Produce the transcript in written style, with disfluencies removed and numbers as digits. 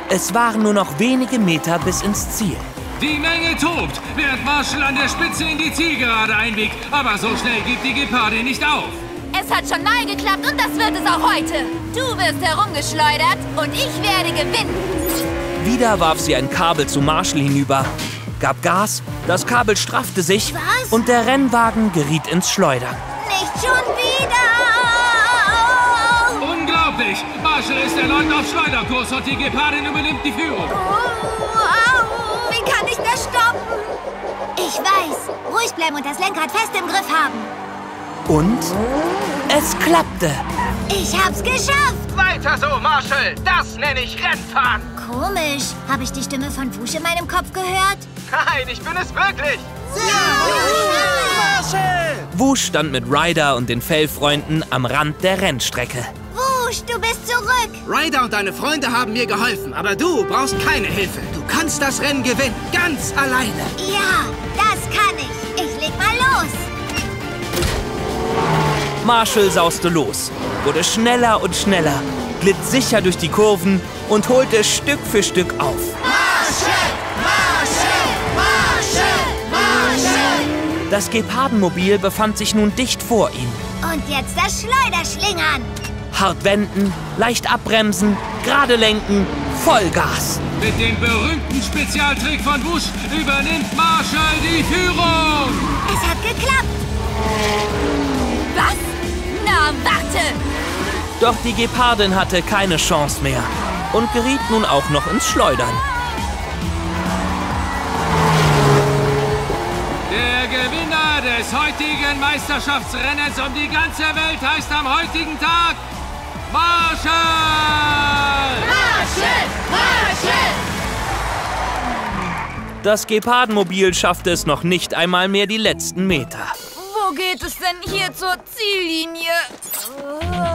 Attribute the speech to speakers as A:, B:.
A: Es waren nur noch wenige Meter bis ins Ziel.
B: Die Menge tobt, während Marshall an der Spitze in die Zielgerade einbiegt. Aber so schnell gibt die Gepardin nicht auf.
C: Es hat schon mal geklappt und das wird es auch heute. Du wirst herumgeschleudert und ich werde gewinnen.
A: Wieder warf sie ein Kabel zu Marshall hinüber, gab Gas, das Kabel straffte sich und der Rennwagen geriet ins Schleudern.
C: Nicht schon wieder!
B: Unglaublich! Marshall ist erneut auf Schleuderkurs und die Gepardin übernimmt die Führung.
C: Wie kann ich das stoppen?
D: Ich weiß. Ruhig bleiben und das Lenkrad fest im Griff haben.
A: Und es klappte.
D: Ich hab's geschafft.
E: Weiter so, Marshall. Das nenne ich Rennfahren.
D: Komisch. Habe ich die Stimme von Wusch in meinem Kopf gehört?
E: Nein, ich bin es wirklich.
A: Wusch stand mit Ryder und den Fellfreunden am Rand der Rennstrecke.
D: Wusch, du bist zurück.
E: Ryder und deine Freunde haben mir geholfen, aber du brauchst keine Hilfe. Du kannst das Rennen gewinnen, ganz alleine.
D: Ja, das kann ich. Ich leg mal los.
A: Marshall sauste los, wurde schneller und schneller, glitt sicher durch die Kurven und holte Stück für Stück auf.
D: Marshall! Marshall! Marshall! Marshall!
A: Das Gepardenmobil befand sich nun dicht vor ihm.
D: Und jetzt das Schleuderschlingern.
A: Hart wenden, leicht abbremsen, gerade lenken, Vollgas.
B: Mit dem berühmten Spezialtrick von Wusch übernimmt Marshall die Führung.
D: Es hat geklappt.
C: Was? Na, warte!
A: Doch die Gepardin hatte keine Chance mehr und geriet nun auch noch ins Schleudern.
B: Der Gewinner des heutigen Meisterschaftsrennens um die ganze Welt heißt am heutigen Tag Marshall!
C: Marshall! Marshall!
A: Das Gepardenmobil schaffte es noch nicht einmal mehr die letzten Meter.
C: Wo geht es denn hier zur Ziellinie?